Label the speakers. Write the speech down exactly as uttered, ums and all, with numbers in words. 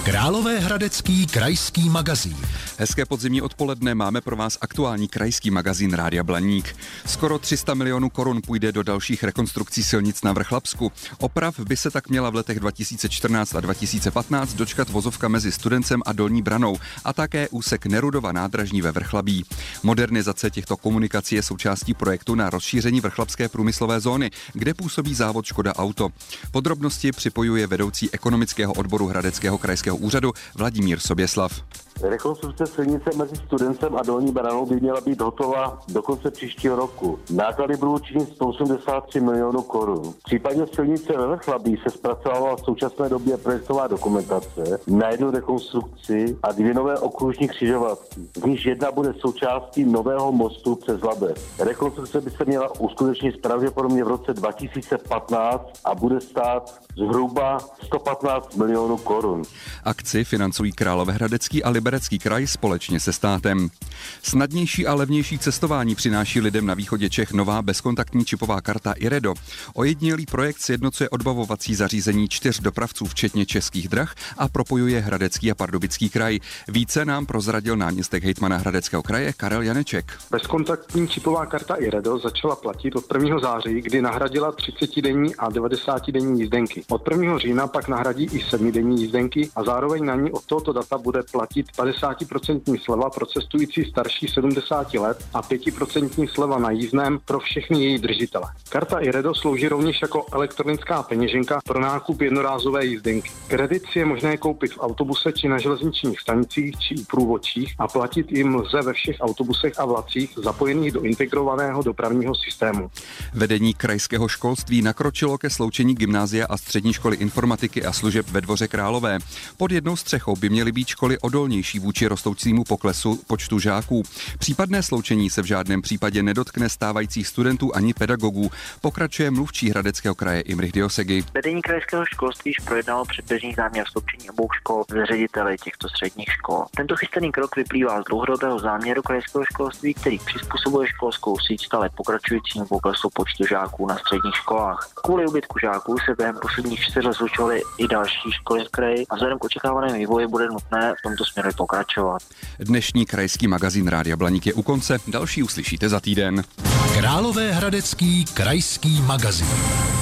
Speaker 1: Královéhradecký krajský magazín.
Speaker 2: Hezké podzimní odpoledne, máme pro vás aktuální krajský magazín Rádia Blaník. Skoro tři sta milionů korun půjde do dalších rekonstrukcí silnic na Vrchlabsku. Oprav by se tak měla v letech dva tisíce čtrnáct a dva tisíce patnáct dočkat vozovka mezi Studencem a Dolní Branou a také úsek Nerudova nádražní ve Vrchlabí. Modernizace těchto komunikací je součástí projektu na rozšíření vrchlabské průmyslové zóny, kde působí závod Škoda Auto. Podrobnosti připojuje vedoucí ekonomického odboru Hradeckého krajského úřadu Vladimír Soběslav.
Speaker 3: Rekonstrukce silnice mezi Studencem a Dolní Branou by měla být hotová do konce příštího roku. Náklady budou činit sto osmdesát tři milionů korun. V případě silnice ve Vrchlabí se zpracovala v současné době projektová dokumentace na jednu rekonstrukci a dvě nové okružní křižovatky. Z níž jedna bude součástí nového mostu přes Labe. Rekonstrukce by se měla uskutečnit pravděpodobně v roce dva tisíce patnáct a bude stát zhruba sto patnáct milionů korun.
Speaker 2: Akci financují Královéhradecký a Liberecký kraj společně se státem. Snadnější a levnější cestování přináší lidem na východě Čech nová bezkontaktní čipová karta iRedo. Ojedinělý projekt sjednocuje odbavovací zařízení čtyř dopravců včetně Českých drah a propojuje Hradecký a Pardubický kraj. Více nám prozradil náměstek hejtmana Hradeckého kraje Karel Janeček.
Speaker 4: Bezkontaktní čipová karta iRedo začala platit od prvního září, kdy nahradila třicetidenní a devadesátidenní jízdenky. Od prvního října pak nahradí i sedmidenní jízdenky a zároveň na ní od tohoto data bude platit padesátiprocentní sleva pro cestující starší sedmdesáti let a pětiprocentní sleva na jízdném pro všechny její držitele. Karta iRedo slouží rovněž jako elektronická peněženka pro nákup jednorázové jízdenky. Kredit si je možné koupit v autobuse či na železničních stanicích či u průvodčích a platit jim lze ve všech autobusech a vlacích zapojených do integrovaného dopravního systému.
Speaker 2: Vedení krajského školství nakročilo ke sloučení gymnázia a střední školy informatiky a služeb ve Dvoře Králové. Pod jednou střechou by měly být školy odolnější vůči rostoucímu poklesu počtu žáků. Případné sloučení se v žádném případě nedotkne stávajících studentů ani pedagogů, pokračuje mluvčí Hradeckého kraje Imrich Diosegi.
Speaker 5: Vedení krajského školství již projednalo předběžný záměr sloučení obou škol s řediteli těchto středních škol. Tento chystaný krok vyplývá z dlouhodobého záměru krajského školství, který přizpůsobuje školskou síť stále pokračujícímu poklesu počtu žáků na středních školách. Kvůli úbytku žáků se během posledních čtyř let zlučovaly i další školy v kraji a vzhledem k očekávanému vývoji bude nutné v tomto směru pokračovat.
Speaker 2: Dnešní krajský magazín Rádia Blaník je u konce, další uslyšíte za týden.
Speaker 1: Královéhradecký krajský magazín.